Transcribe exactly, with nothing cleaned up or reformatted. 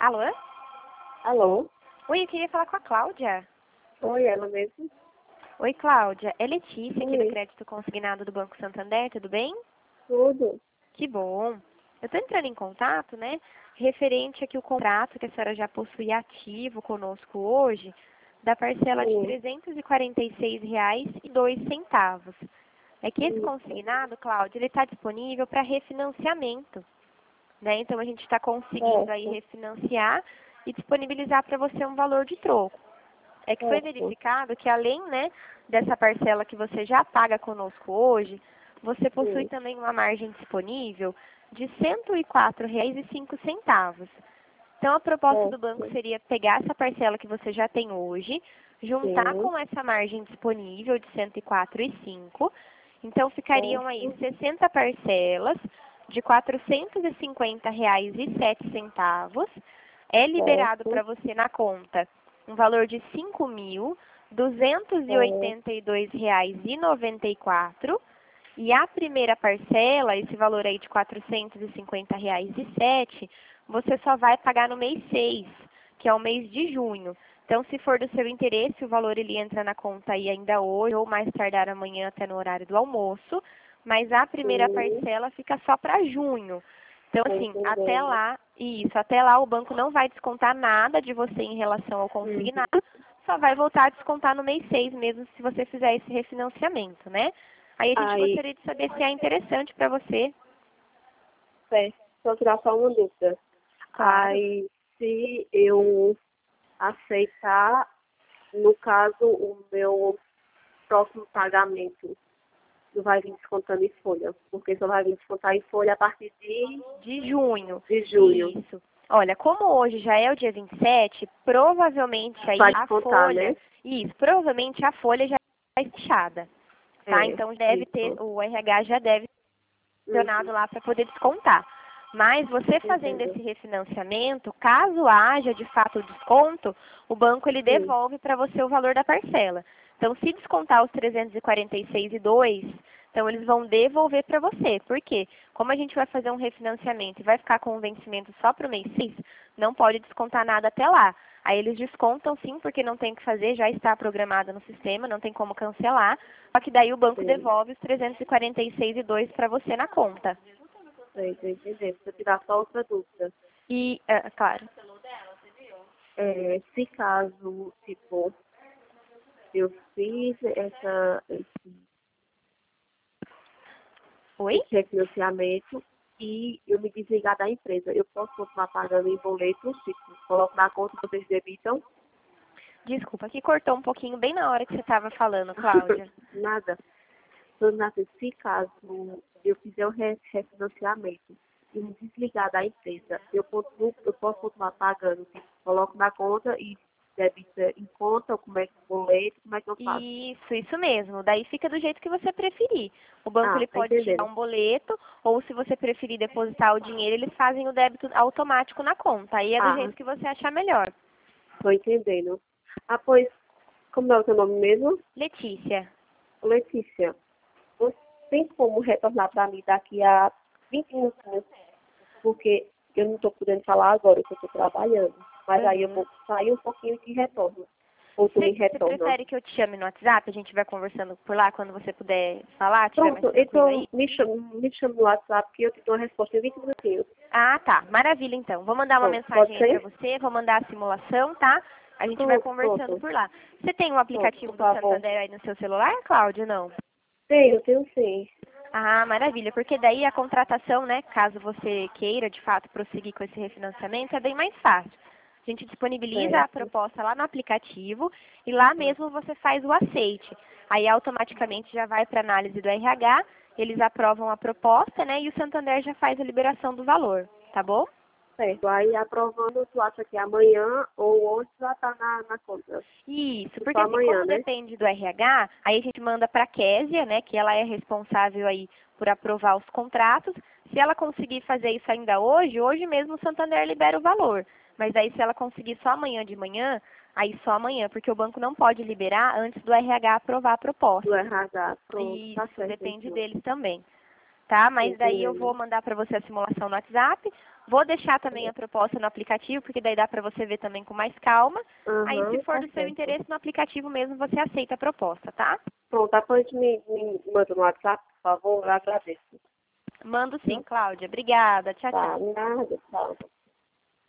Alô? Alô? Oi, eu queria falar com a Cláudia. Oi, ela mesmo? Oi, Cláudia. É Letícia, aqui do Oi. Crédito Consignado do Banco Santander, tudo bem? Tudo? Que bom. Eu estou entrando em contato, né, referente aqui o contrato que a senhora já possui ativo conosco hoje, da parcela de Sim. trezentos e quarenta e seis reais e dois centavos. É que esse Sim. consignado, Cláudia, ele está disponível para refinanciamento, né? Então a gente está conseguindo aí Certo, refinanciar e disponibilizar para você um valor de troco. É que foi certo. verificado que além, né, dessa parcela que você já paga conosco hoje, você possui Sim. também uma margem disponível de cento e quatro reais e cinco centavos. Então a proposta do banco Certo. seria pegar essa parcela que você já tem hoje, juntar Sim. com essa margem disponível de cento e quatro reais e cinco centavos. Então ficariam aí Certo. sessenta parcelas de quatrocentos e cinquenta reais e sete centavos. É liberado Certo. para você na conta um valor de cinco mil duzentos e Certo. oitenta e dois reais e noventa e quatro. E a primeira parcela, esse valor aí de quatrocentos e cinquenta reais e sete, você só vai pagar no mês seis, que é o mês de junho. Então, se for do seu interesse, o valor ele entra na conta aí ainda hoje, ou mais tardar amanhã até no horário do almoço. Mas a primeira Sim. parcela fica só para junho. Então, Tô assim, até entendendo. lá, isso, até lá o banco não vai descontar nada de você em relação ao Uhum. consignado, só vai voltar a descontar no mês seis mesmo se você fizer esse refinanciamento, né? Aí a gente Aí, gostaria de saber se é interessante para você. certo. Só tirar só uma dúvida. Claro. Aí, se eu aceitar, no caso, o meu próximo pagamento não vai vir descontando em folha, porque só vai vir descontar em folha a partir de, De junho. de junho. Isso. Olha, como hoje já é o dia vinte e sete, provavelmente aí Vai a descontar, folha, né? isso, provavelmente a folha já está fechada, tá? É, Então deve ter, isso. o R H já deve ter Uhum. acionado lá para poder descontar. Mas você fazendo Entendo. esse refinanciamento, caso haja de fato o desconto, o banco ele Sim. devolve para você o valor da parcela. Então, se descontar os trezentos e quarenta e seis reais e dois, então eles vão devolver para você. Por quê? Como a gente vai fazer um refinanciamento e vai ficar com o vencimento só para o mês seis, não pode descontar nada até lá. Aí eles descontam sim, porque não tem o que fazer, já está programado no sistema, não tem como cancelar. Só que daí o banco Sim. devolve os trezentos e quarenta e seis reais e dois para você na conta. Sei, tô entendendo. Se eu tirar só outra dúvida. E, é, claro. É, se caso, tipo, eu fiz essa, esse, Oi? esse refinanciamento e eu me desligar da empresa, eu posso continuar pagando em boleto, tipo, coloco na conta que vocês debitam? Desculpa, que cortou um pouquinho bem na hora que você estava falando, Cláudia. Nada. Então, assim, se caso eu fizer o re- refinanciamento e me desligar da empresa, eu, continuo, eu posso continuar pagando, tipo, coloco na conta e debita em conta, ou como é que boleto, como é que eu faço? Isso, isso mesmo. Daí fica do jeito que você preferir. O banco Ah, ele tá pode te dar entendendo. um boleto, ou se você preferir depositar o dinheiro, eles fazem o débito automático na conta. Aí é do Ah, jeito que você achar melhor. tô entendendo. Ah, pois, como é o seu nome mesmo? Letícia. Letícia, você tem como retornar para mim daqui a vinte minutos, porque eu não estou podendo falar agora, que eu estou trabalhando. Mas aí eu Uhum. vou sair um pouquinho e te retorno. Ou tu me Você você retorna. prefere que eu te chame no WhatsApp? A gente vai conversando por lá quando você puder falar, estiver mais Pronto, tranquilo então aí? me chama, me chama no WhatsApp que eu te dou a resposta em vinte minutinhos. Ah, tá. Maravilha, então. Vou mandar uma Pronto, pode mensagem aí pra ser? você, vou mandar a simulação, tá? A gente vai Pronto, conversando pronto, por lá. Você tem o pronto, por aplicativo do favor. Santander aí no seu celular, Cláudio, não? Tenho, tenho sim. Ah, maravilha, porque daí a contratação, né, caso você queira de fato prosseguir com esse refinanciamento, é bem mais fácil. A gente disponibiliza a Certo. proposta lá no aplicativo e lá mesmo você faz o aceite. Aí automaticamente já vai para análise do R H, eles aprovam a proposta, né, e o Santander já faz a liberação do valor, tá bom? Certo. Aí aprovando, tu acha que amanhã ou hoje já tá na, na conta. Isso, Só porque assim, amanhã, como né? depende do R H, aí a gente manda para a Késia, né, que ela é responsável aí por aprovar os contratos. Se ela conseguir fazer isso ainda hoje, hoje mesmo o Santander libera o valor. Mas aí se ela conseguir só amanhã de manhã, aí só amanhã, porque o banco não pode liberar antes do R H aprovar a Do proposta. R H. Pronto, E tá isso certo depende então. deles também, tá? Tô Mas daí eu vou entendendo. mandar para você a simulação no WhatsApp. Vou deixar também a proposta no aplicativo, porque daí dá para você ver também com mais calma. Uhum, Aí, se for tá do seu certo. interesse, no aplicativo mesmo você aceita a proposta, tá? Pronto, depois me, me manda no WhatsApp, por favor, eu agradeço. Mando sim, Cláudia. Obrigada. Tchau, Tá, tchau. nada, tchau.